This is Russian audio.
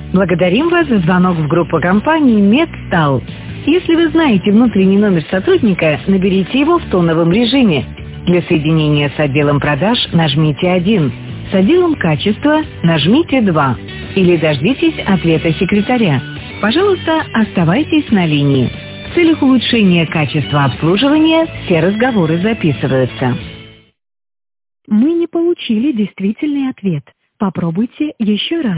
Благодарим вас за звонок в группу компании «Медстал». Если вы знаете внутренний номер сотрудника, наберите его в тоновом режиме. Для соединения с отделом продаж нажмите 1. С отделом качества нажмите 2. Или дождитесь ответа секретаря. Пожалуйста, оставайтесь на линии. В целях улучшения качества обслуживания все разговоры записываются. Мы не получили действительный ответ. Попробуйте еще раз.